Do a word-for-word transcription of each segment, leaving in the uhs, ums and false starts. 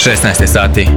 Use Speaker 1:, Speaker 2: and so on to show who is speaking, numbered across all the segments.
Speaker 1: šesnaest je sati.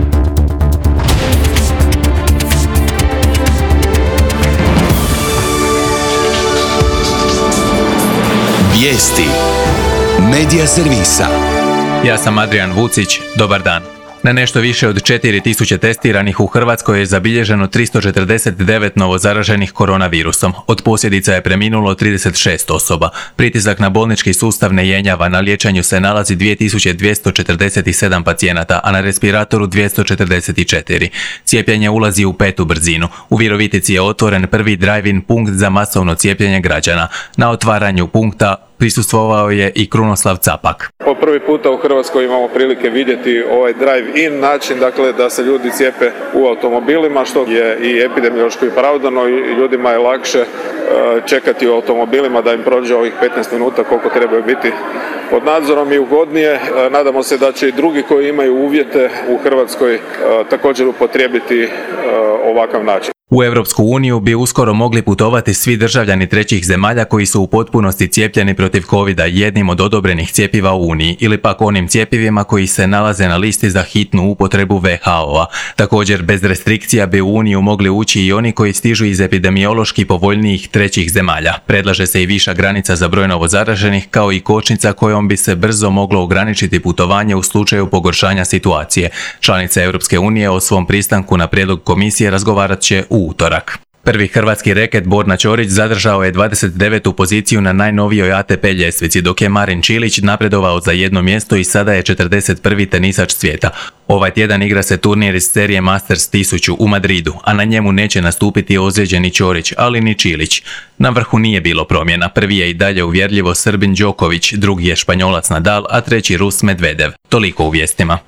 Speaker 2: Vijesti Medija servisa.
Speaker 1: Ja sam Adrian Vucić, dobar dan. Na nešto više od četiri tisuće testiranih u Hrvatskoj je zabilježeno tristo četrdeset devet novozaraženih koronavirusom. Od posljedica je preminulo trideset šest osoba. Pritisak na bolnički sustav ne jenjava, na liječenju se nalazi dvije tisuće dvjesto četrdeset sedam pacijenata, a na respiratoru dvjesto četrdeset četiri. Cijepljenje ulazi u petu brzinu. U Virovitici je otvoren prvi drive-in punkt za masovno cijepljenje građana. Na otvaranju punkta prisustvovao je i Krunoslav Capak.
Speaker 3: Po prvi puta u Hrvatskoj imamo prilike vidjeti ovaj drive-in način, dakle da se ljudi cijepe u automobilima, što je i epidemiološki opravdano i ljudima je lakše čekati u automobilima da im prođe ovih petnaest minuta koliko trebaju biti pod nadzorom i ugodnije. Nadamo se da će i drugi koji imaju uvjete u Hrvatskoj također upotrijebiti ovakav način.
Speaker 1: U Europsku uniju bi uskoro mogli putovati svi državljani trećih zemalja koji su u potpunosti cijepljeni protiv covida jednim od odobrenih cjepiva u Uniji ili pak onim cjepivima koji se nalaze na listi za hitnu upotrebu ve ha o-a. Također, bez restrikcija bi u Uniju mogli ući i oni koji stižu iz epidemiološki povoljnijih trećih zemalja. Predlaže se i viša granica za broj novozaraženih, kao i kočnica kojom bi se brzo moglo ograničiti putovanje u slučaju pogoršanja situacije. Članice Europske unije o svom pristanku na prijedlog komisije razgovarat će u utorak. Prvi hrvatski reket Borna Ćorić zadržao je dvadeset devetu poziciju na najnovijoj a te pe ljestvici, dok je Marin Čilić napredovao za jedno mjesto i sada je četrdeset prvi tenisač svijeta. Ovaj tjedan igra se turnir iz serije Masters tisuću u Madridu, a na njemu neće nastupiti ozlijeđeni Ćorić, ali ni Čilić. Na vrhu nije bilo promjena. Prvi je i dalje uvjerljivo Srbin Đoković, drugi je Španjolac Nadal, a treći Rus Medvedev. Toliko u vijestima.